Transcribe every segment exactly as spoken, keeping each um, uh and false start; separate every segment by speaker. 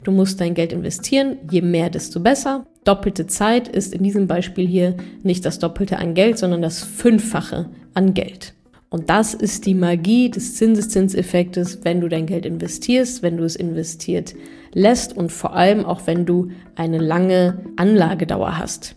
Speaker 1: Du musst dein Geld investieren, je mehr, desto besser. Doppelte Zeit ist in diesem Beispiel hier nicht das Doppelte an Geld, sondern das Fünffache an Geld. Und das ist die Magie des Zinseszinseffektes, wenn du dein Geld investierst, wenn du es investiert lässt und vor allem auch, wenn du eine lange Anlagedauer hast.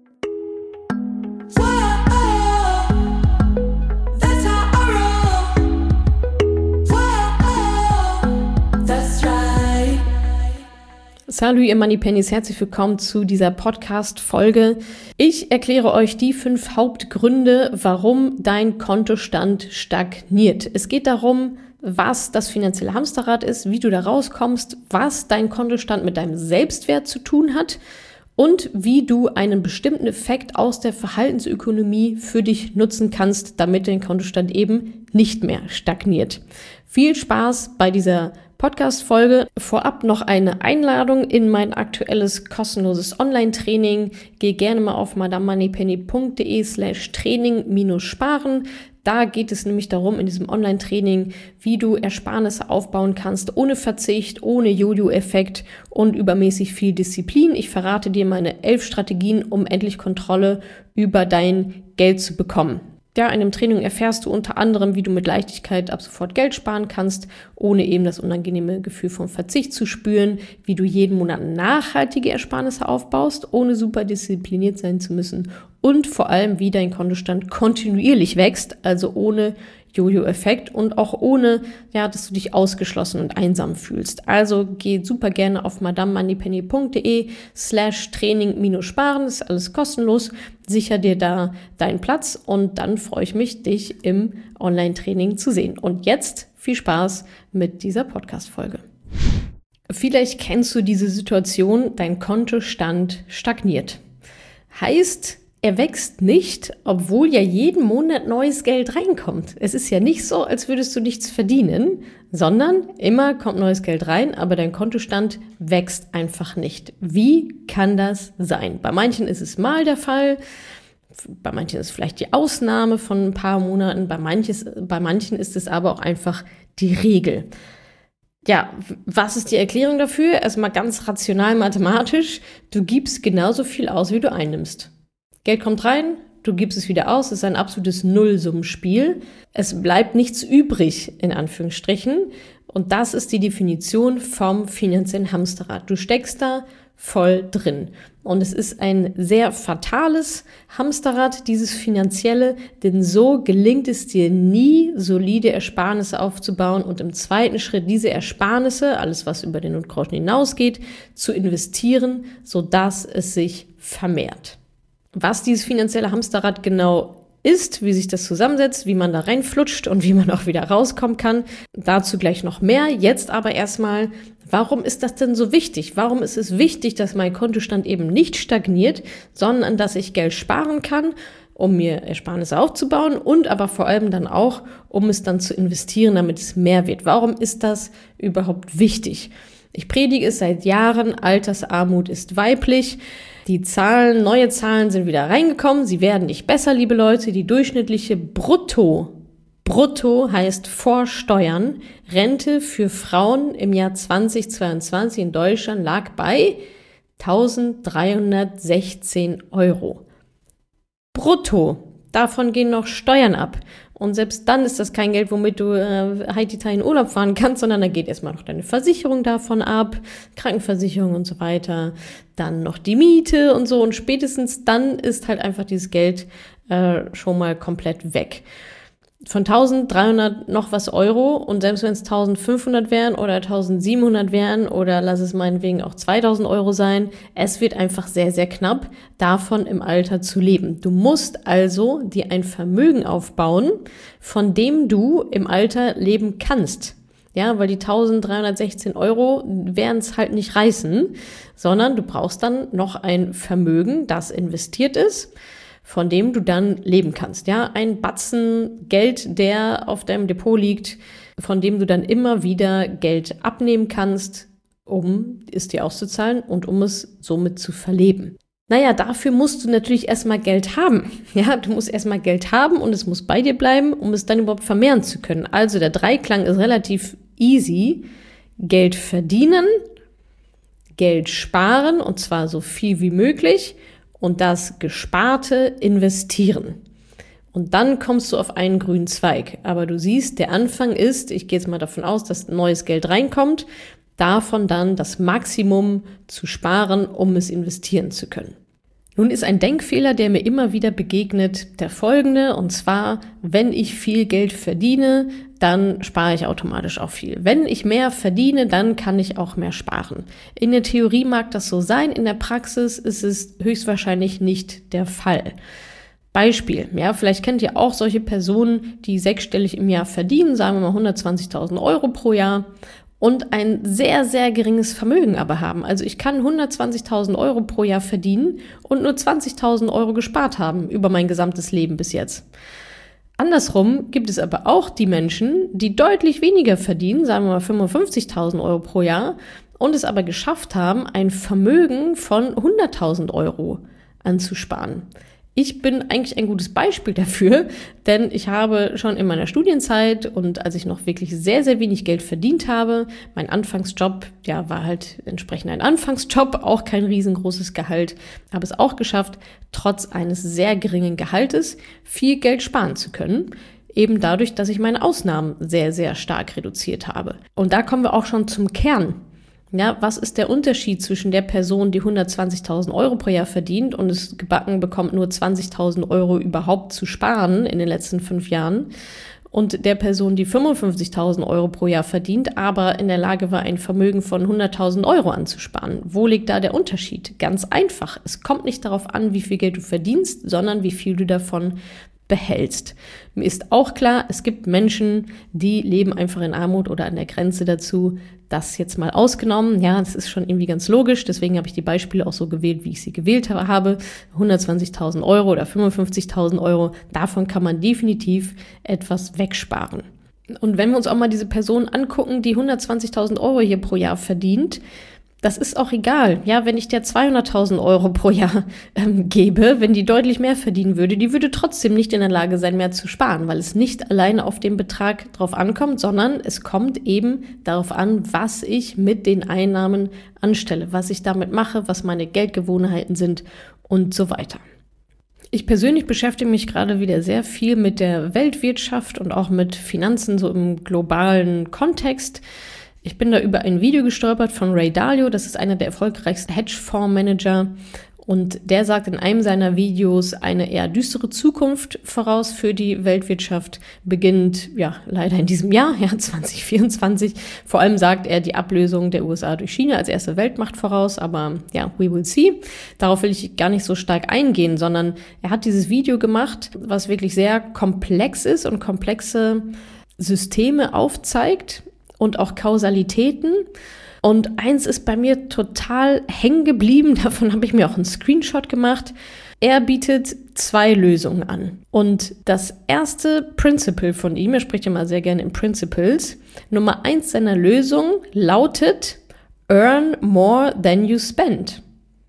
Speaker 1: Salut, ihr Moneypennies, herzlich willkommen zu dieser Podcast-Folge. Ich erkläre euch die fünf Hauptgründe, warum dein Kontostand stagniert. Es geht darum, was das finanzielle Hamsterrad ist, wie du da rauskommst, was dein Kontostand mit deinem Selbstwert zu tun hat und wie du einen bestimmten Effekt aus der Verhaltensökonomie für dich nutzen kannst, damit dein Kontostand eben nicht mehr stagniert. Viel Spaß bei dieser Podcast-Folge. Vorab noch eine Einladung in mein aktuelles kostenloses Online-Training. Geh gerne mal auf madamemoneypenny.de slash Training minus sparen. Da geht es nämlich darum, in diesem Online-Training, wie du Ersparnisse aufbauen kannst, ohne Verzicht, ohne Jojo-Effekt und übermäßig viel Disziplin. Ich verrate dir meine elf Strategien, um endlich Kontrolle über dein Geld zu bekommen. Ja, in dem Training erfährst du unter anderem, wie du mit Leichtigkeit ab sofort Geld sparen kannst, ohne eben das unangenehme Gefühl von Verzicht zu spüren, wie du jeden Monat nachhaltige Ersparnisse aufbaust, ohne super diszipliniert sein zu müssen und vor allem, wie dein Kontostand kontinuierlich wächst, also ohne Jojo-Effekt und auch ohne, ja, dass du dich ausgeschlossen und einsam fühlst. Also geh super gerne auf madamemoneypenny.de slash Training minus sparen, das ist alles kostenlos, sicher dir da deinen Platz und dann freue ich mich, dich im Online-Training zu sehen. Und jetzt viel Spaß mit dieser Podcast-Folge. Vielleicht kennst du diese Situation, dein Kontostand stagniert. Heißt, er wächst nicht, obwohl ja jeden Monat neues Geld reinkommt. Es ist ja nicht so, als würdest du nichts verdienen, sondern immer kommt neues Geld rein, aber dein Kontostand wächst einfach nicht. Wie kann das sein? Bei manchen ist es mal der Fall, bei manchen ist es vielleicht die Ausnahme von ein paar Monaten, bei, manches, bei manchen ist es aber auch einfach die Regel. Ja, was ist die Erklärung dafür? Erstmal ganz rational mathematisch, du gibst genauso viel aus, wie du einnimmst. Geld kommt rein, du gibst es wieder aus, es ist ein absolutes Nullsummenspiel. Es bleibt nichts übrig, in Anführungsstrichen. Und das ist die Definition vom finanziellen Hamsterrad. Du steckst da voll drin. Und es ist ein sehr fatales Hamsterrad, dieses finanzielle, denn so gelingt es dir nie, solide Ersparnisse aufzubauen und im zweiten Schritt diese Ersparnisse, alles was über den Notgroschen hinausgeht, zu investieren, sodass es sich vermehrt. Was dieses finanzielle Hamsterrad genau ist, wie sich das zusammensetzt, wie man da reinflutscht und wie man auch wieder rauskommen kann, dazu gleich noch mehr. Jetzt aber erstmal, warum ist das denn so wichtig? Warum ist es wichtig, dass mein Kontostand eben nicht stagniert, sondern dass ich Geld sparen kann, um mir Ersparnisse aufzubauen und aber vor allem dann auch, um es dann zu investieren, damit es mehr wird? Warum ist das überhaupt wichtig? Ich predige es seit Jahren, Altersarmut ist weiblich. Die Zahlen, neue Zahlen sind wieder reingekommen. Sie werden nicht besser, liebe Leute. Die durchschnittliche Brutto, Brutto heißt vor Steuern, Rente für Frauen im Jahr zweitausendzweiundzwanzig in Deutschland lag bei eintausenddreihundertsechzehn Euro. Brutto. Davon gehen noch Steuern ab. Und selbst dann ist das kein Geld, womit du äh, Haiti in Urlaub fahren kannst, sondern da geht erstmal noch deine Versicherung davon ab, Krankenversicherung und so weiter, dann noch die Miete und so. Und spätestens dann ist halt einfach dieses Geld äh, schon mal komplett weg. Von eintausenddreihundert noch was Euro und selbst wenn es eintausendfünfhundert wären oder eintausendsiebenhundert wären oder lass es meinetwegen auch zweitausend Euro sein, es wird einfach sehr, sehr knapp, davon im Alter zu leben. Du musst also dir ein Vermögen aufbauen, von dem du im Alter leben kannst. Ja, weil die eintausenddreihundertsechzehn Euro werden es halt nicht reißen, sondern du brauchst dann noch ein Vermögen, das investiert ist, von dem du dann leben kannst. Ja, ein Batzen Geld, der auf deinem Depot liegt, von dem du dann immer wieder Geld abnehmen kannst, um es dir auszuzahlen und um es somit zu verleben. Naja, dafür musst du natürlich erstmal Geld haben. Ja, du musst erstmal Geld haben und es muss bei dir bleiben, um es dann überhaupt vermehren zu können. Also der Dreiklang ist relativ easy. Geld verdienen, Geld sparen, und zwar so viel wie möglich, und das Gesparte investieren. Und dann kommst du auf einen grünen Zweig. Aber du siehst, der Anfang ist, ich gehe jetzt mal davon aus, dass neues Geld reinkommt, davon dann das Maximum zu sparen, um es investieren zu können. Nun ist ein Denkfehler, der mir immer wieder begegnet, der folgende, und zwar, wenn ich viel Geld verdiene, dann spare ich automatisch auch viel. Wenn ich mehr verdiene, dann kann ich auch mehr sparen. In der Theorie mag das so sein, in der Praxis ist es höchstwahrscheinlich nicht der Fall. Beispiel, ja, vielleicht kennt ihr auch solche Personen, die sechsstellig im Jahr verdienen, sagen wir mal hundertzwanzigtausend Euro pro Jahr, und ein sehr, sehr geringes Vermögen aber haben. Also ich kann hundertzwanzigtausend Euro pro Jahr verdienen und nur zwanzigtausend Euro gespart haben über mein gesamtes Leben bis jetzt. Andersrum gibt es aber auch die Menschen, die deutlich weniger verdienen, sagen wir mal fünfundfünfzigtausend Euro pro Jahr, und es aber geschafft haben, ein Vermögen von hunderttausend Euro anzusparen. Ich bin eigentlich ein gutes Beispiel dafür, denn ich habe schon in meiner Studienzeit und als ich noch wirklich sehr, sehr wenig Geld verdient habe, mein Anfangsjob, ja, war halt entsprechend ein Anfangsjob, auch kein riesengroßes Gehalt, habe es auch geschafft, trotz eines sehr geringen Gehaltes viel Geld sparen zu können. Eben dadurch, dass ich meine Ausnahmen sehr, sehr stark reduziert habe. Und da kommen wir auch schon zum Kern. Ja, was ist der Unterschied zwischen der Person, die hundertzwanzigtausend Euro pro Jahr verdient und es gebacken bekommt, nur zwanzigtausend Euro überhaupt zu sparen in den letzten fünf Jahren, und der Person, die fünfundfünfzigtausend Euro pro Jahr verdient, aber in der Lage war, ein Vermögen von hunderttausend Euro anzusparen? Wo liegt da der Unterschied? Ganz einfach. Es kommt nicht darauf an, wie viel Geld du verdienst, sondern wie viel du davon behältst. Mir ist auch klar, es gibt Menschen, die leben einfach in Armut oder an der Grenze dazu. Das jetzt mal ausgenommen. Ja, das ist schon irgendwie ganz logisch. Deswegen habe ich die Beispiele auch so gewählt, wie ich sie gewählt habe. hundertzwanzigtausend Euro oder fünfundfünfzigtausend Euro, davon kann man definitiv etwas wegsparen. Und wenn wir uns auch mal diese Person angucken, die hundertzwanzigtausend Euro hier pro Jahr verdient, das ist auch egal. Ja, wenn ich der zweihunderttausend Euro pro Jahr ähm, gebe, wenn die deutlich mehr verdienen würde, die würde trotzdem nicht in der Lage sein, mehr zu sparen, weil es nicht alleine auf den Betrag drauf ankommt, sondern es kommt eben darauf an, was ich mit den Einnahmen anstelle, was ich damit mache, was meine Geldgewohnheiten sind und so weiter. Ich persönlich beschäftige mich gerade wieder sehr viel mit der Weltwirtschaft und auch mit Finanzen so im globalen Kontext. Ich bin da über ein Video gestolpert von Ray Dalio, das ist einer der erfolgreichsten Hedgefondsmanager, und der sagt in einem seiner Videos eine eher düstere Zukunft voraus für die Weltwirtschaft, beginnt ja leider in diesem Jahr, ja zwanzig vierundzwanzig. Vor allem sagt er die Ablösung der U S A durch China als erste Weltmacht voraus, aber ja, we will see. Darauf will ich gar nicht so stark eingehen, sondern er hat dieses Video gemacht, was wirklich sehr komplex ist und komplexe Systeme aufzeigt und auch Kausalitäten. Und eins ist bei mir total hängen geblieben, davon habe ich mir auch einen Screenshot gemacht. Er bietet zwei Lösungen an. Und das erste Principle von ihm, er spricht ja mal sehr gerne in Principles, Nummer eins seiner Lösung lautet: Earn more than you spend.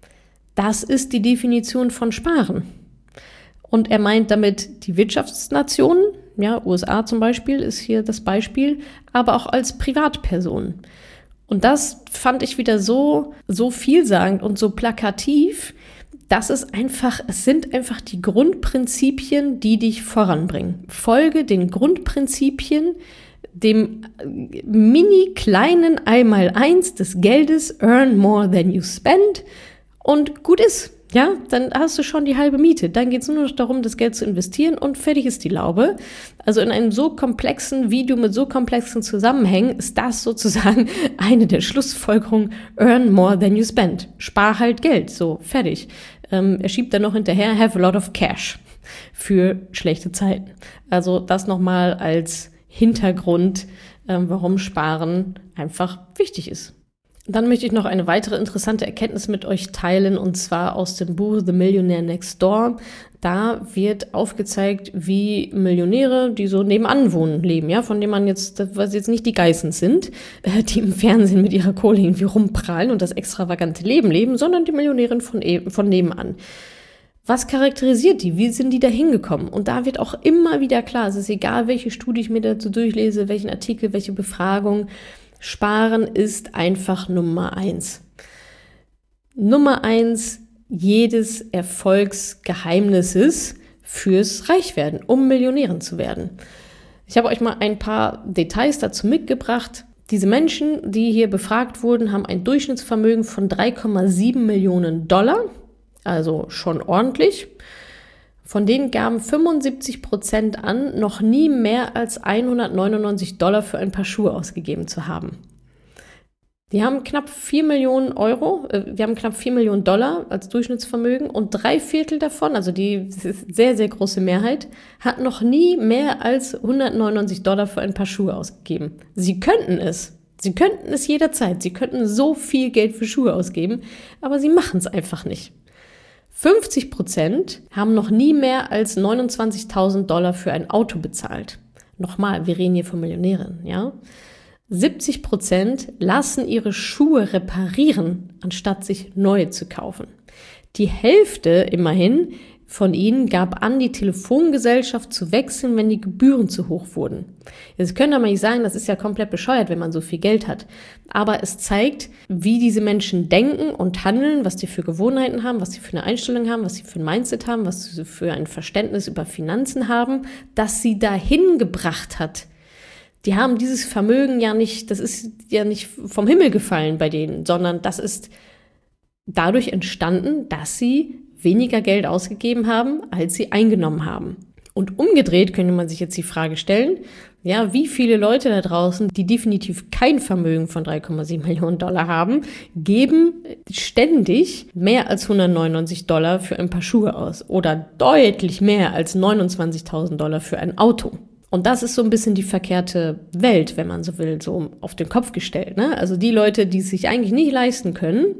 Speaker 1: Das ist die Definition von Sparen. Und er meint damit die Wirtschaftsnationen, ja, U S A zum Beispiel ist hier das Beispiel, aber auch als Privatperson. Und das fand ich wieder so, so vielsagend und so plakativ, dass es einfach, es sind einfach die Grundprinzipien, die dich voranbringen. Folge den Grundprinzipien, dem mini kleinen Einmaleins des Geldes, earn more than you spend, und gut ist. Ja, dann hast du schon die halbe Miete. Dann geht es nur noch darum, das Geld zu investieren, und fertig ist die Laube. Also in einem so komplexen Video mit so komplexen Zusammenhängen ist das sozusagen eine der Schlussfolgerungen: Earn more than you spend. Spar halt Geld, so, fertig. Ähm, er schiebt dann noch hinterher: Have a lot of cash für schlechte Zeiten. Also das nochmal als Hintergrund, ähm, warum Sparen einfach wichtig ist. Dann möchte ich noch eine weitere interessante Erkenntnis mit euch teilen, und zwar aus dem Buch The Millionaire Next Door. Da wird aufgezeigt, wie Millionäre, die so nebenan wohnen, leben, ja, von denen man jetzt, was jetzt nicht die Geissens sind, die im Fernsehen mit ihrer Kohle irgendwie rumprallen und das extravagante Leben leben, sondern die Millionäre von, von nebenan. Was charakterisiert die? Wie sind die da hingekommen? Und da wird auch immer wieder klar, es ist egal, welche Studie ich mir dazu durchlese, welchen Artikel, welche Befragung, Sparen ist einfach Nummer eins. Nummer eins jedes Erfolgsgeheimnisses fürs Reichwerden, um Millionärin zu werden. Ich habe euch mal ein paar Details dazu mitgebracht. Diese Menschen, die hier befragt wurden, haben ein Durchschnittsvermögen von drei Komma sieben Millionen Dollar, also schon ordentlich. Von denen gaben fünfundsiebzig Prozent an, noch nie mehr als hundertneunundneunzig Dollar für ein Paar Schuhe ausgegeben zu haben. Die haben knapp vier Millionen Euro, äh, wir haben knapp vier Millionen Dollar als Durchschnittsvermögen und drei Viertel davon, also die sehr, sehr große Mehrheit, hat noch nie mehr als hundertneunundneunzig Dollar für ein Paar Schuhe ausgegeben. Sie könnten es. Sie könnten es jederzeit. Sie könnten so viel Geld für Schuhe ausgeben, aber sie machen es einfach nicht. fünfzig Prozent haben noch nie mehr als neunundzwanzigtausend Dollar für ein Auto bezahlt. Nochmal, wir reden hier von Millionären, ja? siebzig Prozent lassen ihre Schuhe reparieren, anstatt sich neue zu kaufen. Die Hälfte immerhin von ihnen gab an, die Telefongesellschaft zu wechseln, wenn die Gebühren zu hoch wurden. Jetzt können aber nicht sagen, das ist ja komplett bescheuert, wenn man so viel Geld hat. Aber es zeigt, wie diese Menschen denken und handeln, was die für Gewohnheiten haben, was sie für eine Einstellung haben, was sie für ein Mindset haben, was sie für ein Verständnis über Finanzen haben, das sie dahin gebracht hat. Die haben dieses Vermögen ja nicht, das ist ja nicht vom Himmel gefallen bei denen, sondern das ist dadurch entstanden, dass sie weniger Geld ausgegeben haben, als sie eingenommen haben. Und umgedreht könnte man sich jetzt die Frage stellen, ja, wie viele Leute da draußen, die definitiv kein Vermögen von drei Komma sieben Millionen Dollar haben, geben ständig mehr als hundertneunundneunzig Dollar für ein Paar Schuhe aus oder deutlich mehr als neunundzwanzigtausend Dollar für ein Auto. Und das ist so ein bisschen die verkehrte Welt, wenn man so will, so auf den Kopf gestellt, ne? Also die Leute, die es sich eigentlich nicht leisten können,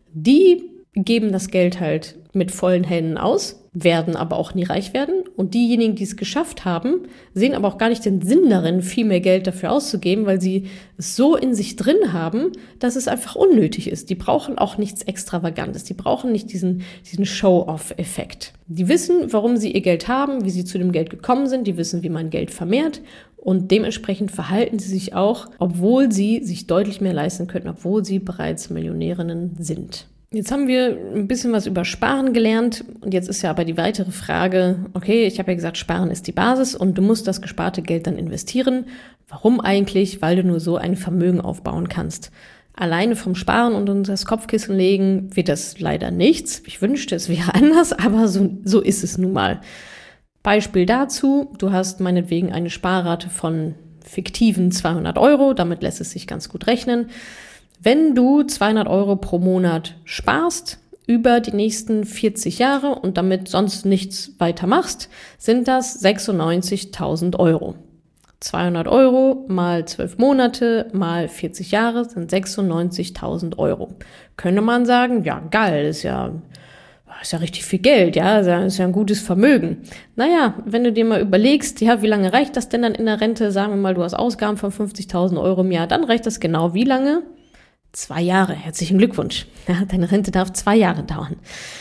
Speaker 1: die geben das Geld halt mit vollen Händen aus, werden aber auch nie reich werden. Und diejenigen, die es geschafft haben, sehen aber auch gar nicht den Sinn darin, viel mehr Geld dafür auszugeben, weil sie es so in sich drin haben, dass es einfach unnötig ist. Die brauchen auch nichts Extravagantes. Die brauchen nicht diesen, diesen Show-off-Effekt. Die wissen, warum sie ihr Geld haben, wie sie zu dem Geld gekommen sind. Die wissen, wie man Geld vermehrt. Und dementsprechend verhalten sie sich auch, obwohl sie sich deutlich mehr leisten könnten, obwohl sie bereits Millionärinnen sind. Jetzt haben wir ein bisschen was über Sparen gelernt und jetzt ist ja aber die weitere Frage, okay, ich habe ja gesagt, Sparen ist die Basis und du musst das gesparte Geld dann investieren. Warum eigentlich? Weil du nur so ein Vermögen aufbauen kannst. Alleine vom Sparen und unter das Kopfkissen legen wird das leider nichts. Ich wünschte, es wäre anders, aber so, so ist es nun mal. Beispiel dazu, du hast meinetwegen eine Sparrate von fiktiven zweihundert Euro, damit lässt es sich ganz gut rechnen. Wenn du zweihundert Euro pro Monat sparst über die nächsten vierzig Jahre und damit sonst nichts weiter machst, sind das sechsundneunzigtausend Euro. zweihundert Euro mal zwölf Monate mal vierzig Jahre sind sechsundneunzigtausend Euro. Könnte man sagen, ja geil, ist ja, ist ja richtig viel Geld, ja, ist ja ein gutes Vermögen. Naja, wenn du dir mal überlegst, ja, wie lange reicht das denn dann in der Rente? Sagen wir mal, du hast Ausgaben von fünfzigtausend Euro im Jahr, dann reicht das genau wie lange? Zwei Jahre, herzlichen Glückwunsch. Ja, deine Rente darf zwei Jahre dauern.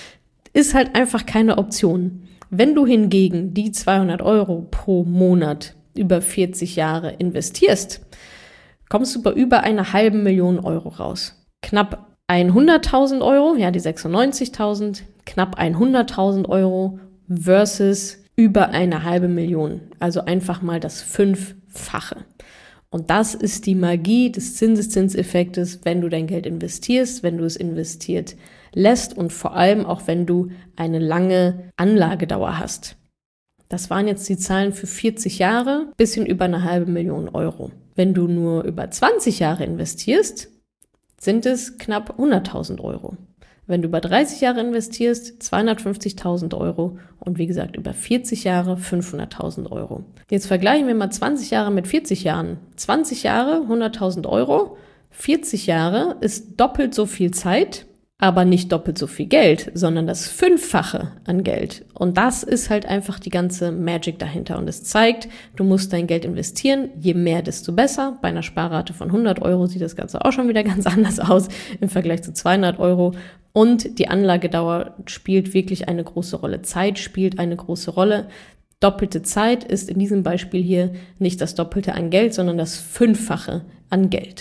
Speaker 1: Ist halt einfach keine Option. Wenn du hingegen die zweihundert Euro pro Monat über vierzig Jahre investierst, kommst du bei über einer halben Million Euro raus. Knapp hunderttausend Euro, ja die sechsundneunzigtausend, knapp hunderttausend Euro versus über eine halbe Million. Also einfach mal das Fünffache. Und das ist die Magie des Zinseszinseffektes, wenn du dein Geld investierst, wenn du es investiert lässt und vor allem auch, wenn du eine lange Anlagedauer hast. Das waren jetzt die Zahlen für vierzig Jahre, bisschen über eine halbe Million Euro. Wenn du nur über zwanzig Jahre investierst, sind es knapp hunderttausend Euro. Wenn du über dreißig Jahre investierst, zweihundertfünfzigtausend Euro und wie gesagt über vierzig Jahre fünfhunderttausend Euro. Jetzt vergleichen wir mal zwanzig Jahre mit vierzig Jahren. zwanzig Jahre, hunderttausend Euro, vierzig Jahre ist doppelt so viel Zeit, aber nicht doppelt so viel Geld, sondern das Fünffache an Geld. Und das ist halt einfach die ganze Magic dahinter. Und es zeigt, du musst dein Geld investieren, je mehr, desto besser. Bei einer Sparrate von hundert Euro sieht das Ganze auch schon wieder ganz anders aus im Vergleich zu zweihundert Euro. Und die Anlagedauer spielt wirklich eine große Rolle. Zeit spielt eine große Rolle. Doppelte Zeit ist in diesem Beispiel hier nicht das Doppelte an Geld, sondern das Fünffache an Geld.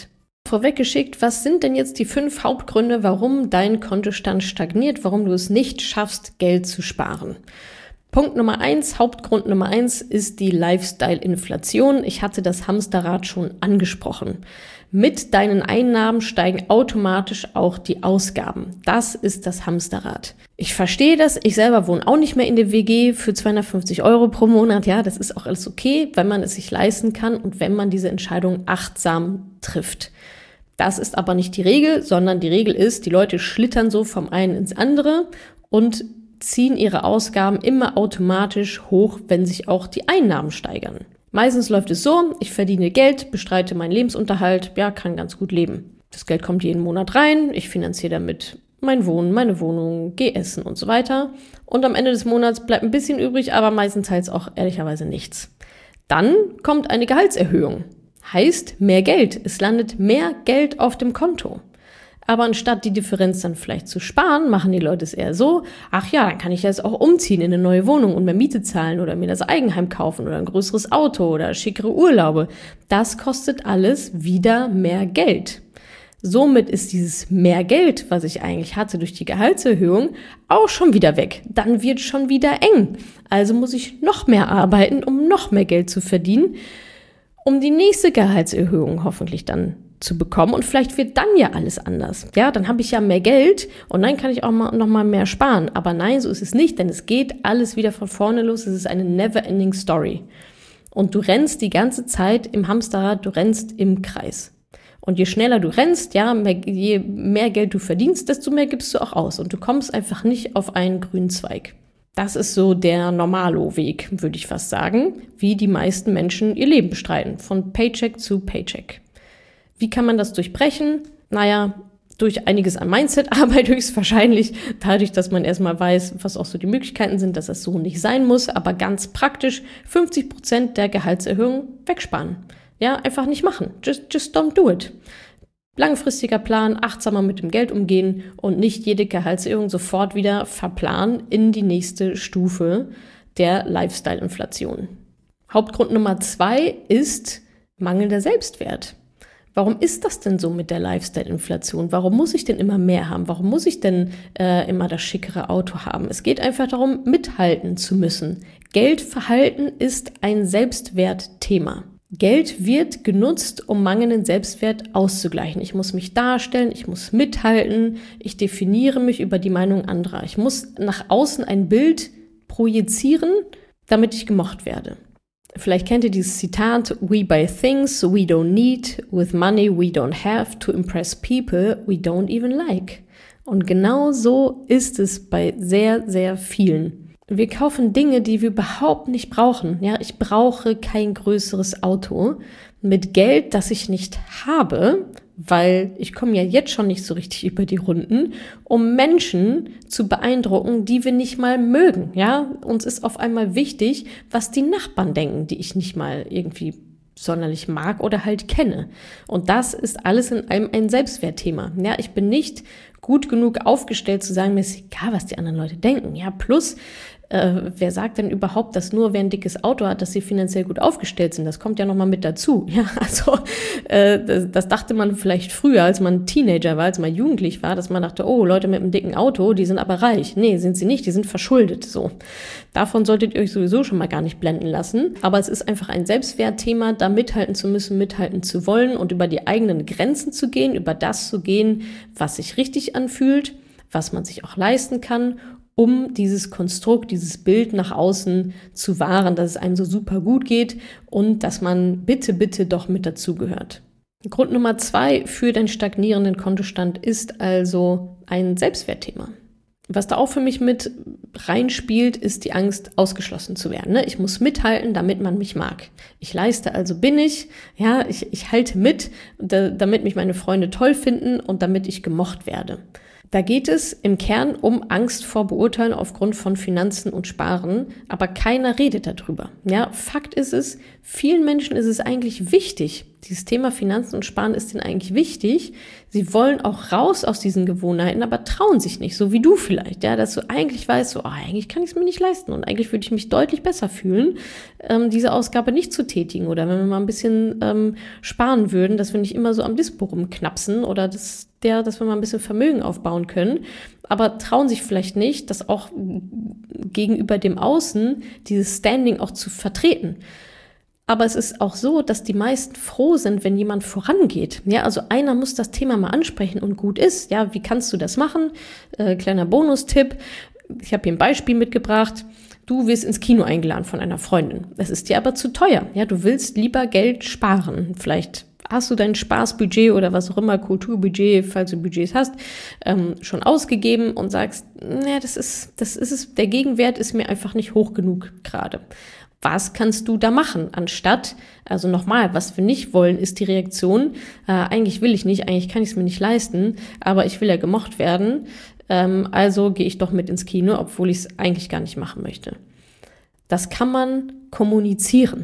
Speaker 1: Vorweggeschickt, was sind denn jetzt die fünf Hauptgründe, warum dein Kontostand stagniert, warum du es nicht schaffst, Geld zu sparen? Punkt Nummer eins, Hauptgrund Nummer eins ist die Lifestyle-Inflation. Ich hatte das Hamsterrad schon angesprochen. Mit deinen Einnahmen steigen automatisch auch die Ausgaben. Das ist das Hamsterrad. Ich verstehe das. Ich selber wohne auch nicht mehr in der W G für zweihundertfünfzig Euro pro Monat. Ja, das ist auch alles okay, wenn man es sich leisten kann und wenn man diese Entscheidung achtsam trifft. Das ist aber nicht die Regel, sondern die Regel ist, die Leute schlittern so vom einen ins andere und ziehen ihre Ausgaben immer automatisch hoch, wenn sich auch die Einnahmen steigern. Meistens läuft es so, ich verdiene Geld, bestreite meinen Lebensunterhalt, ja, kann ganz gut leben. Das Geld kommt jeden Monat rein, ich finanziere damit mein Wohnen, meine Wohnung, gehe essen und so weiter. Und am Ende des Monats bleibt ein bisschen übrig, aber meistenteils auch ehrlicherweise nichts. Dann kommt eine Gehaltserhöhung. Heißt mehr Geld, es landet mehr Geld auf dem Konto. Aber anstatt die Differenz dann vielleicht zu sparen, machen die Leute es eher so, ach ja, dann kann ich jetzt auch umziehen in eine neue Wohnung und mehr Miete zahlen oder mir das Eigenheim kaufen oder ein größeres Auto oder schickere Urlaube. Das kostet alles wieder mehr Geld. Somit ist dieses mehr Geld, was ich eigentlich hatte durch die Gehaltserhöhung, auch schon wieder weg. Dann wird schon wieder eng. Also muss ich noch mehr arbeiten, um noch mehr Geld zu verdienen, um die nächste Gehaltserhöhung hoffentlich dann zu bekommen und vielleicht wird dann ja alles anders. Ja, dann habe ich ja mehr Geld und dann kann ich auch mal, noch mal mehr sparen. Aber nein, so ist es nicht, denn es geht alles wieder von vorne los. Es ist eine never-ending Story. Und du rennst die ganze Zeit im Hamsterrad, du rennst im Kreis. Und je schneller du rennst, ja, mehr, je mehr Geld du verdienst, desto mehr gibst du auch aus. Und du kommst einfach nicht auf einen grünen Zweig. Das ist so der Normalo-Weg, würde ich fast sagen, wie die meisten Menschen ihr Leben bestreiten, von Paycheck zu Paycheck. Wie kann man das durchbrechen? Naja, durch einiges an Mindset-Arbeit höchstwahrscheinlich, dadurch, dass man erstmal weiß, was auch so die Möglichkeiten sind, dass das so nicht sein muss, aber ganz praktisch fünfzig Prozent der Gehaltserhöhung wegsparen. Ja, einfach nicht machen. Just, just don't do it. Langfristiger Plan, achtsamer mit dem Geld umgehen und nicht jede Gehaltserhöhung sofort wieder verplanen in die nächste Stufe der Lifestyle-Inflation. Hauptgrund Nummer zwei ist mangelnder Selbstwert. Warum ist das denn so mit der Lifestyle-Inflation? Warum muss ich denn immer mehr haben? Warum muss ich denn äh, immer das schickere Auto haben? Es geht einfach darum, mithalten zu müssen. Geldverhalten ist ein Selbstwertthema. Geld wird genutzt, um mangelnden Selbstwert auszugleichen. Ich muss mich darstellen, ich muss mithalten, ich definiere mich über die Meinung anderer. Ich muss nach außen ein Bild projizieren, damit ich gemocht werde. Vielleicht kennt ihr dieses Zitat, we buy things we don't need, with money we don't have, to impress people we don't even like. Und genau so ist es bei sehr, sehr vielen. Wir kaufen Dinge, die wir überhaupt nicht brauchen. Ja, ich brauche kein größeres Auto mit Geld, das ich nicht habe, weil ich komme ja jetzt schon nicht so richtig über die Runden, um Menschen zu beeindrucken, die wir nicht mal mögen. Ja, uns ist auf einmal wichtig, was die Nachbarn denken, die ich nicht mal irgendwie sonderlich mag oder halt kenne. Und das ist alles in allem ein Selbstwertthema. Ja, ich bin nicht gut genug aufgestellt zu sagen, mir ist egal, was die anderen Leute denken. Ja, plus Äh, wer sagt denn überhaupt, dass nur wer ein dickes Auto hat, dass sie finanziell gut aufgestellt sind? Das kommt ja nochmal mit dazu. Ja, also äh, das, das dachte man vielleicht früher, als man Teenager war, als man jugendlich war, dass man dachte, oh, Leute mit einem dicken Auto, die sind aber reich. Nee, sind sie nicht, die sind verschuldet. So, davon solltet ihr euch sowieso schon mal gar nicht blenden lassen. Aber es ist einfach ein Selbstwertthema, da mithalten zu müssen, mithalten zu wollen und über die eigenen Grenzen zu gehen, über das zu gehen, was sich richtig anfühlt, was man sich auch leisten kann, um dieses Konstrukt, dieses Bild nach außen zu wahren, dass es einem so super gut geht und dass man bitte, bitte doch mit dazugehört. Grund Nummer zwei für den stagnierenden Kontostand ist also ein Selbstwertthema. Was da auch für mich mit reinspielt, ist die Angst, ausgeschlossen zu werden. Ne? Ich muss mithalten, damit man mich mag. Ich leiste, also bin ich. Ja, ich, ich halte mit, da, damit mich meine Freunde toll finden und damit ich gemocht werde. Da geht es im Kern um Angst vor Beurteilen aufgrund von Finanzen und Sparen, aber keiner redet darüber. Ja, Fakt ist es, vielen Menschen ist es eigentlich wichtig, Dieses Thema Finanzen und Sparen ist denen eigentlich wichtig. Sie wollen auch raus aus diesen Gewohnheiten, aber trauen sich nicht, so wie du vielleicht, ja, dass du eigentlich weißt, so, oh, eigentlich kann ich es mir nicht leisten und eigentlich würde ich mich deutlich besser fühlen, ähm, diese Ausgabe nicht zu tätigen oder wenn wir mal ein bisschen ähm, sparen würden, dass wir nicht immer so am Dispo rumknapsen oder das, der, dass wir mal ein bisschen Vermögen aufbauen können, aber trauen sich vielleicht nicht, das auch gegenüber dem Außen, dieses Standing auch zu vertreten. Aber es ist auch so, dass die meisten froh sind, wenn jemand vorangeht. Ja, also einer muss das Thema mal ansprechen und gut ist. Ja, wie kannst du das machen? Äh, kleiner Bonustipp. Ich habe hier ein Beispiel mitgebracht. Du wirst ins Kino eingeladen von einer Freundin. Es ist dir aber zu teuer. Ja, du willst lieber Geld sparen. Vielleicht hast du dein Spaßbudget oder was auch immer, Kulturbudget, falls du Budgets hast, ähm, schon ausgegeben und sagst, naja, das ist, das ist es, der Gegenwert ist mir einfach nicht hoch genug gerade. Was kannst du da machen, anstatt, also nochmal, was wir nicht wollen, ist die Reaktion, äh, eigentlich will ich nicht, eigentlich kann ich es mir nicht leisten, aber ich will ja gemocht werden, ähm, also gehe ich doch mit ins Kino, obwohl ich es eigentlich gar nicht machen möchte. Das kann man kommunizieren.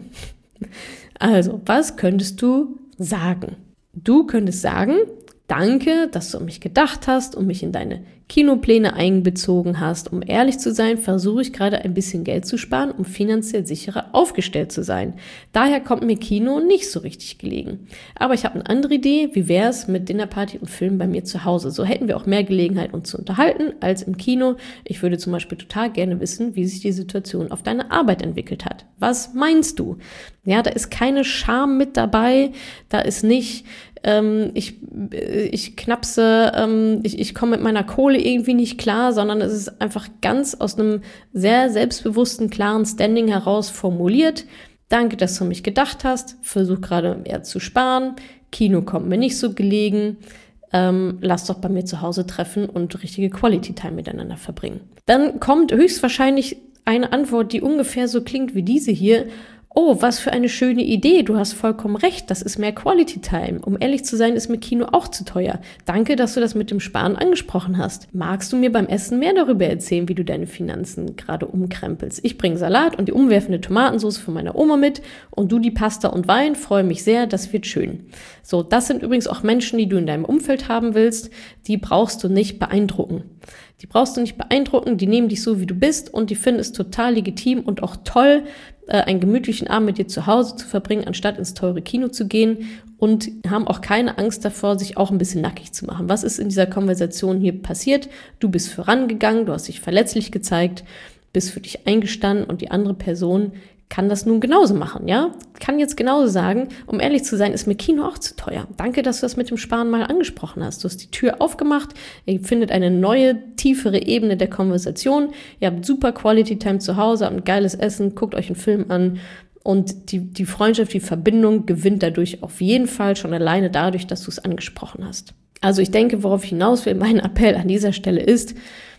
Speaker 1: Also, was könntest du sagen? Du könntest sagen, danke, dass du an mich gedacht hast und mich in deine Kinopläne einbezogen hast. Um ehrlich zu sein, versuche ich gerade ein bisschen Geld zu sparen, um finanziell sicherer aufgestellt zu sein. Daher kommt mir Kino nicht so richtig gelegen. Aber ich habe eine andere Idee. Wie wäre es mit Dinnerparty und Film bei mir zu Hause? So hätten wir auch mehr Gelegenheit, uns zu unterhalten als im Kino. Ich würde zum Beispiel total gerne wissen, wie sich die Situation auf deine Arbeit entwickelt hat. Was meinst du? Ja, da ist keine Scham mit dabei. Da ist nicht ähm, ich, ich knapse, ähm, ich, ich komme mit meiner Kohle irgendwie nicht klar, sondern es ist einfach ganz aus einem sehr selbstbewussten, klaren Standing heraus formuliert. Danke, dass du an mich gedacht hast. Versuch gerade eher zu sparen. Kino kommt mir nicht so gelegen. Ähm, lass doch bei mir zu Hause treffen und richtige Quality Time miteinander verbringen. Dann kommt höchstwahrscheinlich eine Antwort, die ungefähr so klingt wie diese hier. Oh, was für eine schöne Idee, du hast vollkommen recht, das ist mehr Quality Time. Um ehrlich zu sein, ist mir Kino auch zu teuer. Danke, dass du das mit dem Sparen angesprochen hast. Magst du mir beim Essen mehr darüber erzählen, wie du deine Finanzen gerade umkrempelst? Ich bringe Salat und die umwerfende Tomatensauce von meiner Oma mit und du die Pasta und Wein, freue mich sehr, das wird schön. So, das sind übrigens auch Menschen, die du in deinem Umfeld haben willst, die brauchst du nicht beeindrucken. Die brauchst du nicht beeindrucken, die nehmen dich so, wie du bist und die finden es total legitim und auch toll, einen gemütlichen Abend mit dir zu Hause zu verbringen, anstatt ins teure Kino zu gehen und haben auch keine Angst davor, sich auch ein bisschen nackig zu machen. Was ist in dieser Konversation hier passiert? Du bist vorangegangen, du hast dich verletzlich gezeigt, bist für dich eingestanden und die andere Person kann das nun genauso machen, ja? Kann jetzt genauso sagen, um ehrlich zu sein, ist mir Kino auch zu teuer. Danke, dass du das mit dem Sparen mal angesprochen hast. Du hast die Tür aufgemacht, ihr findet eine neue, tiefere Ebene der Konversation. Ihr habt super Quality Time zu Hause, habt ein geiles Essen, guckt euch einen Film an und die, die Freundschaft, die Verbindung gewinnt dadurch auf jeden Fall schon alleine dadurch, dass du es angesprochen hast. Also ich denke, worauf ich hinaus will, mein Appell an dieser Stelle ist,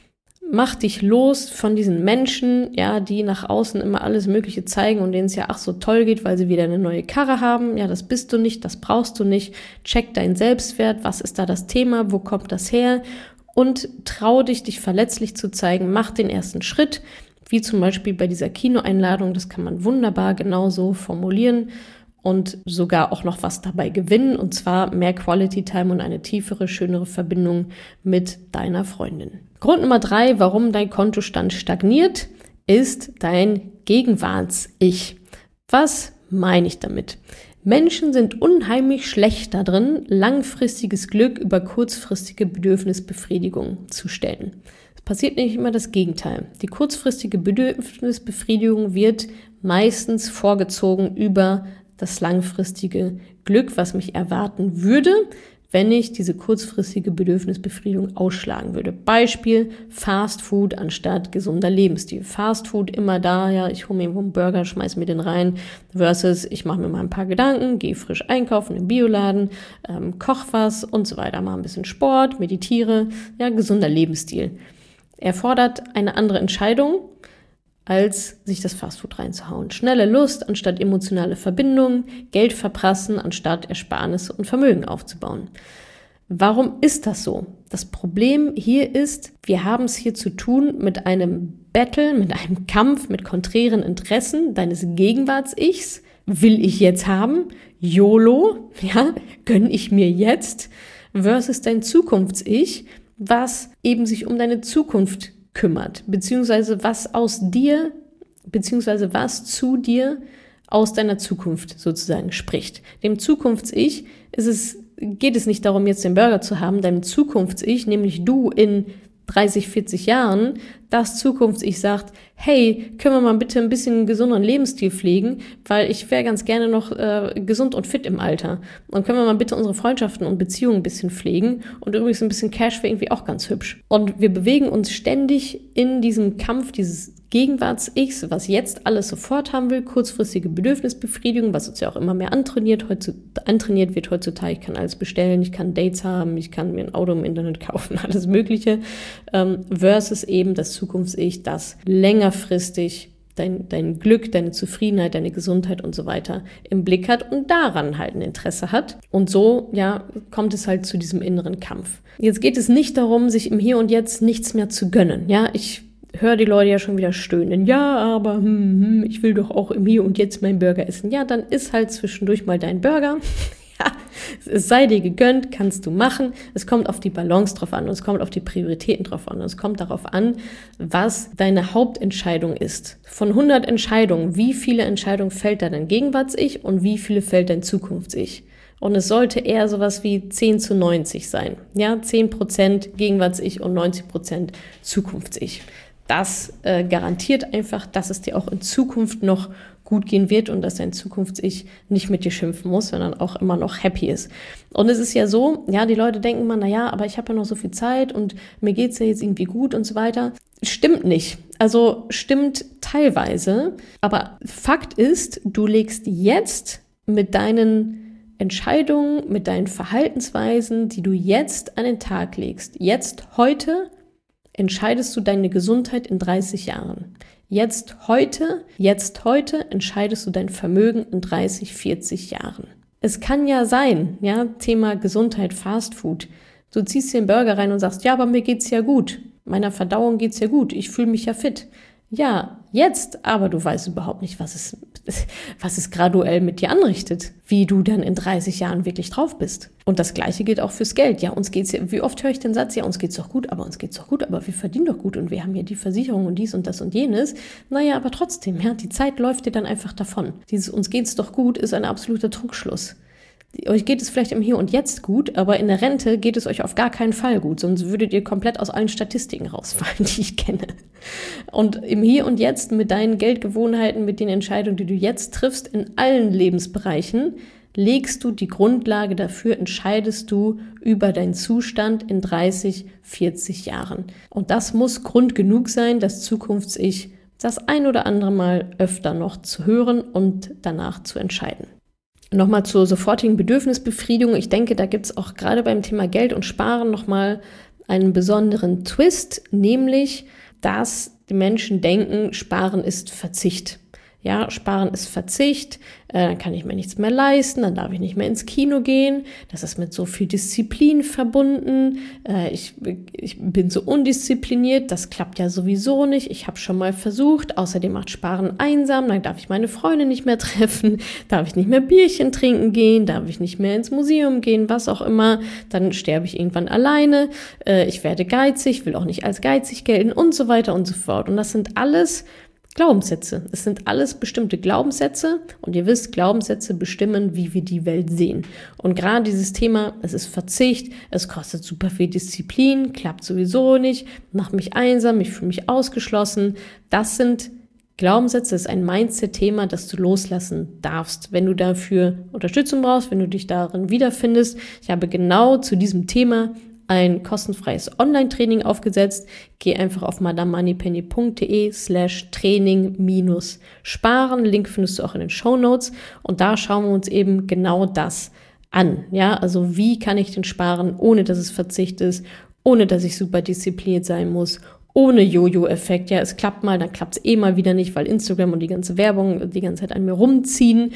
Speaker 1: mach dich los von diesen Menschen, ja, die nach außen immer alles Mögliche zeigen und denen es ja ach so toll geht, weil sie wieder eine neue Karre haben. Ja, das bist du nicht, das brauchst du nicht. Check deinen Selbstwert, was ist da das Thema, wo kommt das her? Und trau dich, dich verletzlich zu zeigen. Mach den ersten Schritt, wie zum Beispiel bei dieser Kinoeinladung. Das kann man wunderbar genauso formulieren und sogar auch noch was dabei gewinnen, und zwar mehr Quality Time und eine tiefere, schönere Verbindung mit deiner Freundin. Grund Nummer drei, warum dein Kontostand stagniert, ist dein Gegenwarts-Ich. Was meine ich damit? Menschen sind unheimlich schlecht darin, langfristiges Glück über kurzfristige Bedürfnisbefriedigung zu stellen. Es passiert nicht immer das Gegenteil. Die kurzfristige Bedürfnisbefriedigung wird meistens vorgezogen über das langfristige Glück, was mich erwarten würde, wenn ich diese kurzfristige Bedürfnisbefriedigung ausschlagen würde. Beispiel Fast Food anstatt gesunder Lebensstil. Fast Food immer da, ja, ich hole mir irgendwo einen Burger, schmeiß mir den rein, versus ich mache mir mal ein paar Gedanken, gehe frisch einkaufen im Bioladen, ähm, koch was und so weiter, mache ein bisschen Sport, meditiere, ja, gesunder Lebensstil. Erfordert eine andere Entscheidung, als sich das Fastfood reinzuhauen. Schnelle Lust anstatt emotionale Verbindung, Geld verprassen anstatt Ersparnisse und Vermögen aufzubauen. Warum ist das so? Das Problem hier ist, wir haben es hier zu tun mit einem Battle, mit einem Kampf, mit konträren Interessen deines Gegenwarts-Ichs will ich jetzt haben, YOLO, ja, gönn ich mir jetzt, versus dein Zukunfts-Ich, was eben sich um deine Zukunft kümmert, beziehungsweise was aus dir, beziehungsweise was zu dir aus deiner Zukunft sozusagen spricht. Dem Zukunfts-Ich ist es, geht es nicht darum, jetzt den Burger zu haben, deinem Zukunfts-Ich, nämlich du in dreißig, vierzig Jahren, das Zukunfts-Ich sagt, hey, können wir mal bitte ein bisschen einen gesünderen Lebensstil pflegen, weil ich wäre ganz gerne noch äh, gesund und fit im Alter. Und können wir mal bitte unsere Freundschaften und Beziehungen ein bisschen pflegen. Und übrigens ein bisschen Cash wäre irgendwie auch ganz hübsch. Und wir bewegen uns ständig in diesem Kampf dieses Gegenwarts-Ichs, was jetzt alles sofort haben will, kurzfristige Bedürfnisbefriedigung, was uns ja auch immer mehr antrainiert, heutzutage, antrainiert wird heutzutage. Ich kann alles bestellen, ich kann Dates haben, ich kann mir ein Auto im Internet kaufen, alles Mögliche. Ähm, versus eben das Zukunfts-Ich, das längerfristig dein, dein Glück, deine Zufriedenheit, deine Gesundheit und so weiter im Blick hat und daran halt ein Interesse hat. Und so, ja, kommt es halt zu diesem inneren Kampf. Jetzt geht es nicht darum, sich im Hier und Jetzt nichts mehr zu gönnen. Ja, ich höre die Leute ja schon wieder stöhnen. Ja, aber hm, hm, ich will doch auch im Hier und Jetzt meinen Burger essen. Ja, dann iss halt zwischendurch mal deinen Burger. Ja, es sei dir gegönnt, kannst du machen. Es kommt auf die Balance drauf an und es kommt auf die Prioritäten drauf an und es kommt darauf an, was deine Hauptentscheidung ist. Von hundert Entscheidungen, wie viele Entscheidungen fällt da dein Gegenwarts-Ich und wie viele fällt dein Zukunfts-Ich? Und es sollte eher sowas wie zehn zu neunzig sein. Ja, zehn Prozent Gegenwarts-Ich und neunzig Prozent Zukunfts-Ich. Das äh, garantiert einfach, dass es dir auch in Zukunft noch gut gehen wird und dass dein Zukunfts-Ich nicht mit dir schimpfen muss, sondern auch immer noch happy ist. Und es ist ja so, ja, die Leute denken mal, na ja, aber ich habe ja noch so viel Zeit und mir geht's ja jetzt irgendwie gut und so weiter. Stimmt nicht. Also stimmt teilweise. Aber Fakt ist, du legst jetzt mit deinen Entscheidungen, mit deinen Verhaltensweisen, die du jetzt an den Tag legst, jetzt, heute, entscheidest du deine Gesundheit in dreißig Jahren. Jetzt heute, jetzt heute entscheidest du dein Vermögen in dreißig, vierzig Jahren. Es kann ja sein, ja, Thema Gesundheit, Fast Food. Du ziehst dir einen Burger rein und sagst, ja, aber mir geht's ja gut. Meiner Verdauung geht's ja gut. Ich fühle mich ja fit. Ja, jetzt, aber du weißt überhaupt nicht, was es, was es graduell mit dir anrichtet, wie du dann in dreißig Jahren wirklich drauf bist. Und das Gleiche gilt auch fürs Geld. Ja, uns geht's ja, wie oft höre ich den Satz, ja, uns geht's doch gut, aber uns geht's doch gut, aber wir verdienen doch gut und wir haben ja die Versicherung und dies und das und jenes. Naja, aber trotzdem, ja, die Zeit läuft dir dann einfach davon. Dieses uns geht's doch gut ist ein absoluter Trugschluss. Euch geht es vielleicht im Hier und Jetzt gut, aber in der Rente geht es euch auf gar keinen Fall gut, sonst würdet ihr komplett aus allen Statistiken rausfallen, die ich kenne. Und im Hier und Jetzt mit deinen Geldgewohnheiten, mit den Entscheidungen, die du jetzt triffst, in allen Lebensbereichen, legst du die Grundlage dafür, entscheidest du über deinen Zustand in dreißig, vierzig Jahren. Und das muss Grund genug sein, das Zukunfts-Ich das ein oder andere Mal öfter noch zu hören und danach zu entscheiden. Nochmal zur sofortigen Bedürfnisbefriedigung. Ich denke, da gibt es auch gerade beim Thema Geld und Sparen nochmal einen besonderen Twist, nämlich, dass die Menschen denken, Sparen ist Verzicht. Ja, Sparen ist Verzicht, äh, dann kann ich mir nichts mehr leisten, dann darf ich nicht mehr ins Kino gehen, das ist mit so viel Disziplin verbunden, äh, ich, ich bin so undiszipliniert, das klappt ja sowieso nicht, ich habe schon mal versucht, außerdem macht Sparen einsam, dann darf ich meine Freunde nicht mehr treffen, darf ich nicht mehr Bierchen trinken gehen, darf ich nicht mehr ins Museum gehen, was auch immer, dann sterbe ich irgendwann alleine, äh, ich werde geizig, will auch nicht als geizig gelten und so weiter und so fort. Und das sind alles Glaubenssätze. Es sind alles bestimmte Glaubenssätze und ihr wisst, Glaubenssätze bestimmen, wie wir die Welt sehen. Und gerade dieses Thema, es ist Verzicht, es kostet super viel Disziplin, klappt sowieso nicht, macht mich einsam, ich fühle mich ausgeschlossen. Das sind Glaubenssätze, das ist ein Mindset-Thema, das du loslassen darfst. Wenn du dafür Unterstützung brauchst, wenn du dich darin wiederfindest, ich habe genau zu diesem Thema ein kostenfreies Online-Training aufgesetzt. Geh einfach auf madamemoneypenny.de slash Training minus sparen. Link findest du auch in den Shownotes. Und da schauen wir uns eben genau das an. Ja, also wie kann ich denn sparen, ohne dass es Verzicht ist, ohne dass ich super diszipliniert sein muss, ohne Jojo-Effekt. Ja, es klappt mal, dann klappt es eh mal wieder nicht, weil Instagram und die ganze Werbung die ganze Zeit an mir rumziehen.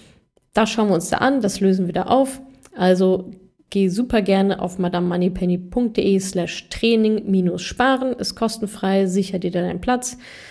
Speaker 1: Das schauen wir uns da an, das lösen wir da auf. Also geh super gerne auf madamemoneypenny.de slash Training minus sparen, ist kostenfrei, sicher dir dann einen Platz.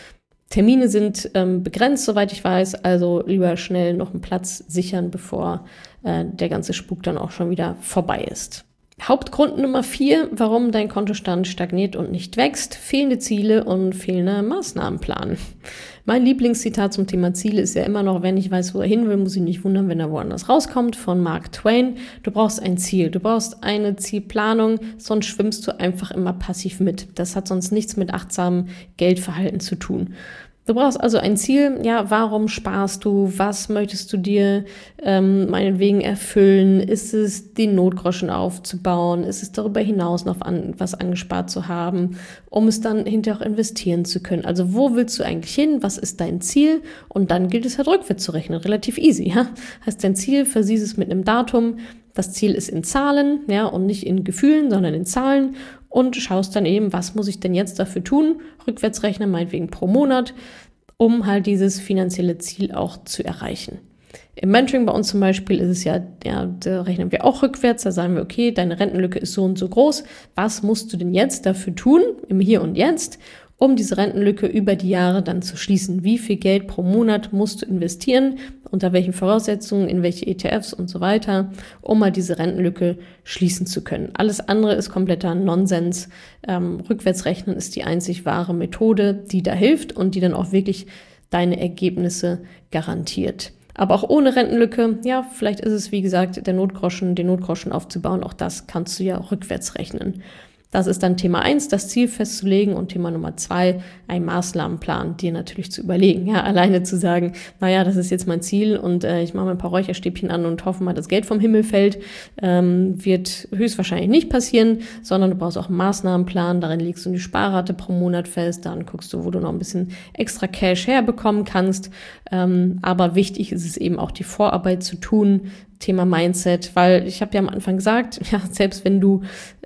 Speaker 1: Termine sind ähm, begrenzt, soweit ich weiß, also lieber schnell noch einen Platz sichern, bevor äh, der ganze Spuk dann auch schon wieder vorbei ist. Hauptgrund Nummer vier, warum dein Kontostand stagniert und nicht wächst: fehlende Ziele und fehlender Maßnahmenplan. Mein Lieblingszitat zum Thema Ziele ist ja immer noch: Wer nicht weiß, wo er hin will, muss sich nicht wundern, wenn er woanders rauskommt, von Mark Twain. Du brauchst ein Ziel, du brauchst eine Zielplanung, sonst schwimmst du einfach immer passiv mit. Das hat sonst nichts mit achtsamem Geldverhalten zu tun. Du brauchst also ein Ziel. Ja, warum sparst du? Was möchtest du dir ähm, meinetwegen erfüllen? Ist es, den Notgroschen aufzubauen? Ist es, darüber hinaus noch an, was angespart zu haben, um es dann hinterher auch investieren zu können? Also wo willst du eigentlich hin? Was ist dein Ziel? Und dann gilt es halt rückwärts zu rechnen. Relativ easy, ja? Heißt, dein Ziel, versiehst es mit einem Datum. Das Ziel ist in Zahlen, ja, und nicht in Gefühlen, sondern in Zahlen. Und schaust dann eben, was muss ich denn jetzt dafür tun? Rückwärts rechnen, meinetwegen pro Monat, um halt dieses finanzielle Ziel auch zu erreichen. Im Mentoring bei uns zum Beispiel ist es ja, ja, da rechnen wir auch rückwärts. Da sagen wir, okay, deine Rentenlücke ist so und so groß. Was musst du denn jetzt dafür tun, im Hier und Jetzt, um diese Rentenlücke über die Jahre dann zu schließen? Wie viel Geld pro Monat musst du investieren? Unter welchen Voraussetzungen, in welche E T Fs und so weiter, um mal diese Rentenlücke schließen zu können. Alles andere ist kompletter Nonsens. Ähm, Rückwärtsrechnen ist die einzig wahre Methode, die da hilft und die dann auch wirklich deine Ergebnisse garantiert. Aber auch ohne Rentenlücke, ja, vielleicht ist es, wie gesagt, der Notgroschen, den Notgroschen aufzubauen. Auch das kannst du ja rückwärts rechnen. Das ist dann Thema eins, das Ziel festzulegen, und Thema Nummer zwei, einen Maßnahmenplan dir natürlich zu überlegen. Ja, alleine zu sagen, naja, das ist jetzt mein Ziel und äh, ich mache mal ein paar Räucherstäbchen an und hoffe mal, dass Geld vom Himmel fällt, ähm, wird höchstwahrscheinlich nicht passieren, sondern du brauchst auch einen Maßnahmenplan. Darin legst du eine Sparrate pro Monat fest, dann guckst du, wo du noch ein bisschen extra Cash herbekommen kannst. Ähm, aber wichtig ist es eben auch, die Vorarbeit zu tun, Thema Mindset, weil ich habe ja am Anfang gesagt, ja, selbst wenn du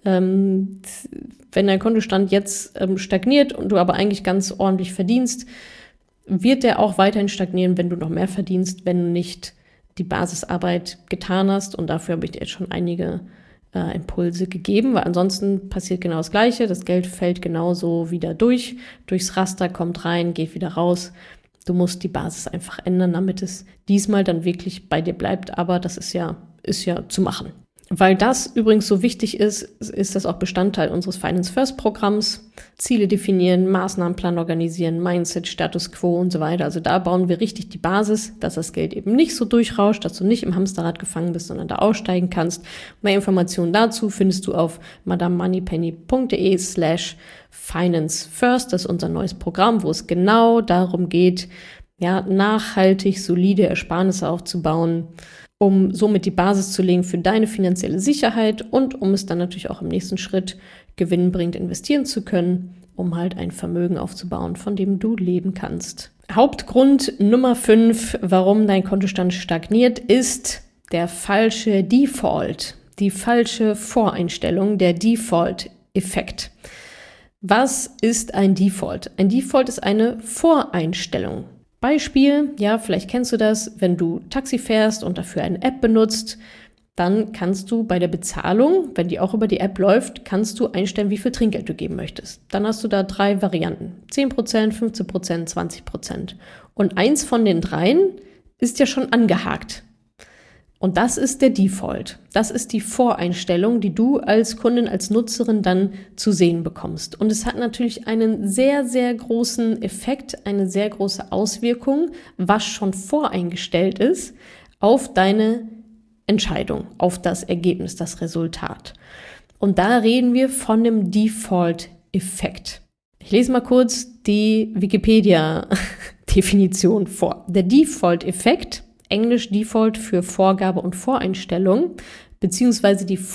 Speaker 1: Ähm, wenn dein Kontostand jetzt ähm, stagniert und du aber eigentlich ganz ordentlich verdienst, wird der auch weiterhin stagnieren, wenn du noch mehr verdienst, wenn du nicht die Basisarbeit getan hast. Und dafür habe ich dir jetzt schon einige äh, Impulse gegeben, weil ansonsten passiert genau das Gleiche. Das Geld fällt genauso wieder durch, durchs Raster, kommt rein, geht wieder raus. Du musst die Basis einfach ändern, damit es diesmal dann wirklich bei dir bleibt. Aber das ist ja, ist ja zu machen. Weil das übrigens so wichtig ist, ist das auch Bestandteil unseres Finance First Programms. Ziele definieren, Maßnahmenplan organisieren, Mindset, Status Quo und so weiter. Also da bauen wir richtig die Basis, dass das Geld eben nicht so durchrauscht, dass du nicht im Hamsterrad gefangen bist, sondern da aussteigen kannst. Mehr Informationen dazu findest du auf madamemoneypenny.de slash finance first. Das ist unser neues Programm, wo es genau darum geht, ja, nachhaltig solide Ersparnisse aufzubauen, um somit die Basis zu legen für deine finanzielle Sicherheit und um es dann natürlich auch im nächsten Schritt gewinnbringend investieren zu können, um halt ein Vermögen aufzubauen, von dem du leben kannst. Hauptgrund Nummer fünf, warum dein Kontostand stagniert, ist der falsche Default, die falsche Voreinstellung, der Default-Effekt. Was ist ein Default? Ein Default ist eine Voreinstellung. Beispiel, ja, vielleicht kennst du das, wenn du Taxi fährst und dafür eine App benutzt, dann kannst du bei der Bezahlung, wenn die auch über die App läuft, kannst du einstellen, wie viel Trinkgeld du geben möchtest. Dann hast du da drei Varianten, zehn Prozent, fünfzehn Prozent, zwanzig Prozent. Und eins von den dreien ist ja schon angehakt. Und das ist der Default. Das ist die Voreinstellung, die du als Kundin, als Nutzerin dann zu sehen bekommst. Und es hat natürlich einen sehr, sehr großen Effekt, eine sehr große Auswirkung, was schon voreingestellt ist, auf deine Entscheidung, auf das Ergebnis, das Resultat. Und da reden wir von dem Default-Effekt. Ich lese mal kurz die Wikipedia-Definition vor. Der Default-Effekt, Englisch Default für Vorgabe und Voreinstellung, beziehungsweise die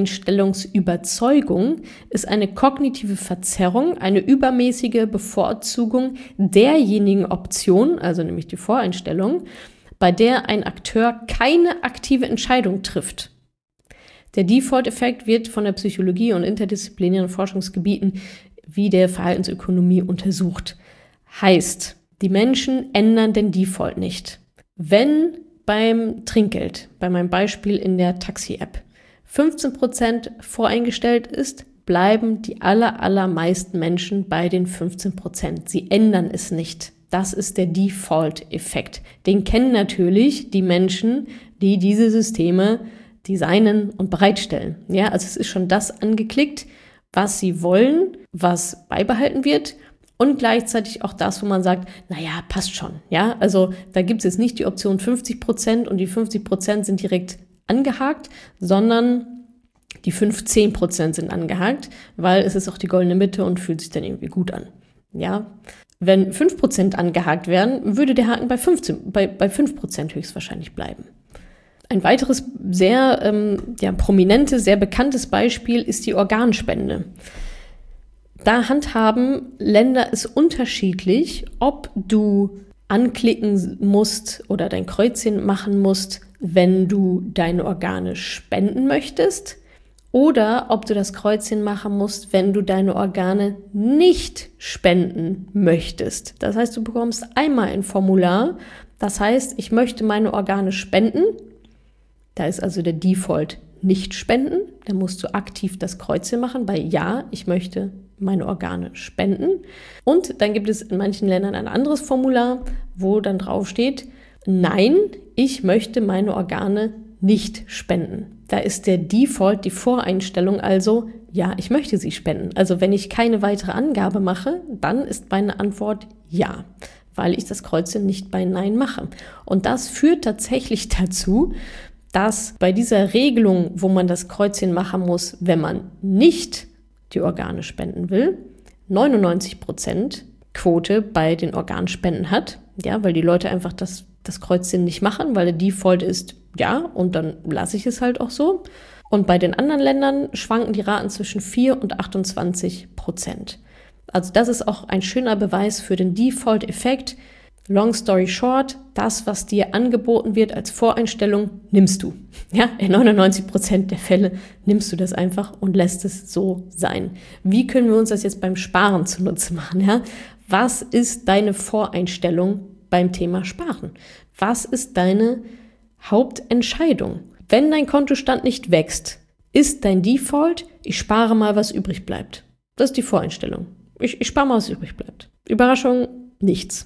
Speaker 1: Voreinstellungsüberzeugung, ist eine kognitive Verzerrung, eine übermäßige Bevorzugung derjenigen Option, also nämlich die Voreinstellung, bei der ein Akteur keine aktive Entscheidung trifft. Der Default-Effekt wird von der Psychologie und interdisziplinären Forschungsgebieten wie der Verhaltensökonomie untersucht. Heißt, die Menschen ändern den Default nicht. Wenn beim Trinkgeld, bei meinem Beispiel in der Taxi-App, fünfzehn Prozent voreingestellt ist, bleiben die aller, allermeisten Menschen bei den fünfzehn Prozent. Sie ändern es nicht. Das ist der Default-Effekt. Den kennen natürlich die Menschen, die diese Systeme designen und bereitstellen. Ja, also es ist schon das angeklickt, was sie wollen, was beibehalten wird und gleichzeitig auch das, wo man sagt, naja, passt schon. Ja, also da gibt es jetzt nicht die Option fünfzig Prozent und die fünfzig Prozent sind direkt angehakt, sondern die fünfzehn Prozent sind angehakt, weil es ist auch die goldene Mitte und fühlt sich dann irgendwie gut an. Ja, wenn fünf Prozent angehakt werden, würde der Haken bei, fünfzehn, bei, bei fünf Prozent höchstwahrscheinlich bleiben. Ein weiteres sehr ähm, ja, prominentes, sehr bekanntes Beispiel ist die Organspende. Da handhaben Länder es unterschiedlich, ob du anklicken musst oder dein Kreuzchen machen musst, wenn du deine Organe spenden möchtest, oder ob du das Kreuzchen machen musst, wenn du deine Organe nicht spenden möchtest. Das heißt, du bekommst einmal ein Formular, das heißt, ich möchte meine Organe spenden. Da ist also der Default nicht spenden. Da musst du aktiv das Kreuzchen machen bei Ja, ich möchte meine Organe spenden. Und dann gibt es in manchen Ländern ein anderes Formular, wo dann drauf steht, nein, ich möchte meine Organe nicht spenden. Da ist der Default, die Voreinstellung also, ja, ich möchte sie spenden. Also wenn ich keine weitere Angabe mache, dann ist meine Antwort ja, weil ich das Kreuzchen nicht bei Nein mache. Und das führt tatsächlich dazu, dass bei dieser Regelung, wo man das Kreuzchen machen muss, wenn man nicht die Organe spenden will, neunundneunzig Prozent Quote bei den Organspenden hat, ja, weil die Leute einfach das, das Kreuzchen nicht machen, weil der Default ist ja, und dann lasse ich es halt auch so. Und bei den anderen Ländern schwanken die Raten zwischen vier und achtundzwanzig Prozent. Also das ist auch ein schöner Beweis für den Default-Effekt. Long story short, das, was dir angeboten wird als Voreinstellung, nimmst du. Ja, in neunundneunzig Prozent der Fälle nimmst du das einfach und lässt es so sein. Wie können wir uns das jetzt beim Sparen zunutze machen? Ja? Was ist deine Voreinstellung beim Thema Sparen? Was ist deine Hauptentscheidung? Wenn dein Kontostand nicht wächst, ist dein Default, ich spare mal, was übrig bleibt. Das ist die Voreinstellung. Ich, ich spare mal, was übrig bleibt. Überraschung, nichts.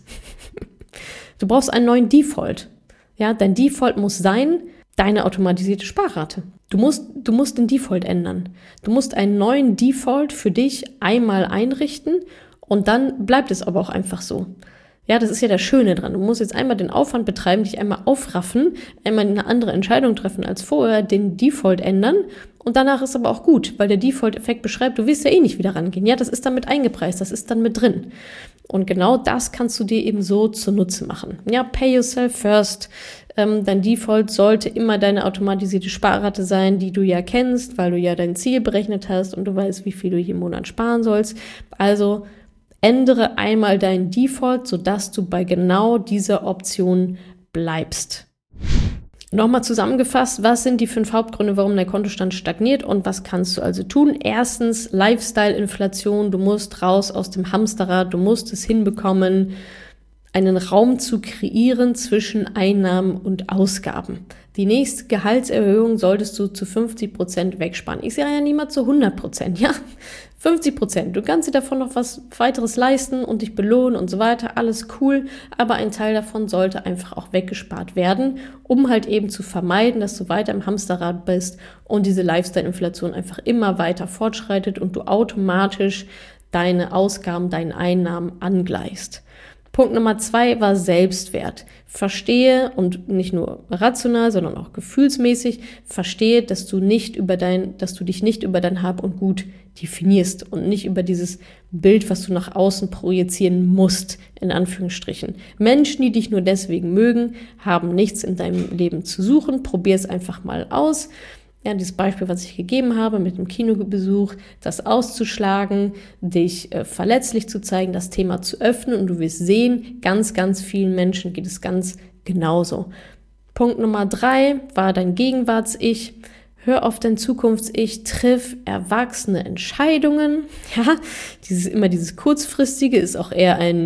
Speaker 1: Du brauchst einen neuen Default. Ja, dein Default muss sein, deine automatisierte Sparrate. Du musst, du musst den Default ändern. Du musst einen neuen Default für dich einmal einrichten und dann bleibt es aber auch einfach so. Ja, das ist ja das Schöne dran. Du musst jetzt einmal den Aufwand betreiben, dich einmal aufraffen, einmal eine andere Entscheidung treffen als vorher, den Default ändern und danach ist aber auch gut, weil der Default-Effekt beschreibt, du wirst ja eh nicht wieder rangehen. Ja, das ist dann mit eingepreist, das ist dann mit drin. Und genau das kannst du dir eben so zunutze machen. Ja, pay yourself first. Ähm, dein Default sollte immer deine automatisierte Sparrate sein, die du ja kennst, weil du ja dein Ziel berechnet hast und du weißt, wie viel du jeden Monat sparen sollst. Also ändere einmal deinen Default, sodass du bei genau dieser Option bleibst. Nochmal zusammengefasst, was sind die fünf Hauptgründe, warum dein Kontostand stagniert und was kannst du also tun? Erstens, Lifestyle-Inflation, du musst raus aus dem Hamsterrad, du musst es hinbekommen, einen Raum zu kreieren zwischen Einnahmen und Ausgaben. Die nächste Gehaltserhöhung solltest du zu fünfzig Prozent wegsparen. Ich sage ja niemals zu hundert Prozent, ja, fünfzig Prozent. Du kannst dir davon noch was weiteres leisten und dich belohnen und so weiter, alles cool, aber ein Teil davon sollte einfach auch weggespart werden, um halt eben zu vermeiden, dass du weiter im Hamsterrad bist und diese Lifestyle-Inflation einfach immer weiter fortschreitet und du automatisch deine Ausgaben, deine Einnahmen angleichst. Punkt Nummer zwei war Selbstwert. Verstehe, und nicht nur rational, sondern auch gefühlsmäßig, verstehe, dass du nicht über dein, dass du dich nicht über dein Hab und Gut definierst und nicht über dieses Bild, was du nach außen projizieren musst, in Anführungsstrichen. Menschen, die dich nur deswegen mögen, haben nichts in deinem Leben zu suchen. Probier es einfach mal aus. Ja, dieses Beispiel, was ich gegeben habe, mit dem Kinobesuch, das auszuschlagen, dich äh, verletzlich zu zeigen, das Thema zu öffnen und du wirst sehen, ganz, ganz vielen Menschen geht es ganz genauso. Punkt Nummer drei war dein Gegenwarts-Ich. Hör auf dein Zukunfts-Ich, triff erwachsene Entscheidungen. Ja, dieses, immer dieses kurzfristige ist auch eher ein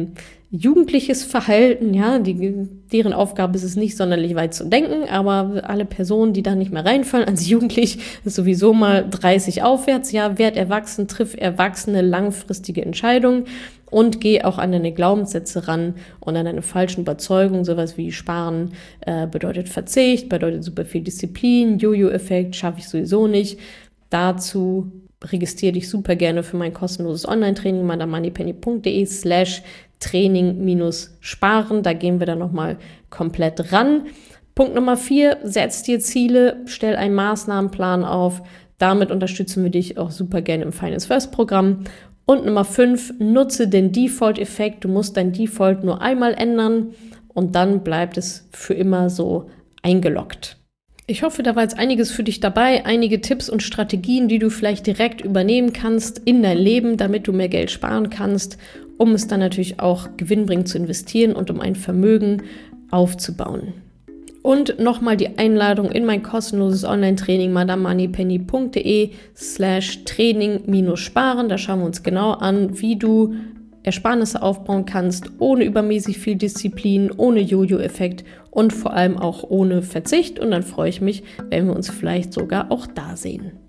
Speaker 1: jugendliches Verhalten, ja, die, deren Aufgabe ist es nicht sonderlich weit zu denken, aber alle Personen, die da nicht mehr reinfallen, als jugendlich ist sowieso mal dreißig aufwärts, ja, werd erwachsen, triff erwachsene, langfristige Entscheidungen und geh auch an deine Glaubenssätze ran und an deine falschen Überzeugungen, sowas wie Sparen äh, bedeutet Verzicht, bedeutet super viel Disziplin, Jojo-Effekt, schaffe ich sowieso nicht. Dazu registriere dich super gerne für mein kostenloses Online-Training, madamoneypenny.de slash Training minus sparen. Da gehen wir dann nochmal komplett ran. Punkt Nummer vier, setz dir Ziele, stell einen Maßnahmenplan auf. Damit unterstützen wir dich auch super gerne im Finance First Programm. Und Nummer fünf, nutze den Default-Effekt. Du musst dein Default nur einmal ändern und dann bleibt es für immer so eingeloggt. Ich hoffe, da war jetzt einiges für dich dabei, einige Tipps und Strategien, die du vielleicht direkt übernehmen kannst in dein Leben, damit du mehr Geld sparen kannst, um es dann natürlich auch gewinnbringend zu investieren und um ein Vermögen aufzubauen. Und nochmal die Einladung in mein kostenloses Online-Training madamoneypenny.de slash Training minus sparen. Da schauen wir uns genau an, wie du Ersparnisse aufbauen kannst, ohne übermäßig viel Disziplin, ohne Jojo-Effekt und vor allem auch ohne Verzicht. Und dann freue ich mich, wenn wir uns vielleicht sogar auch da sehen.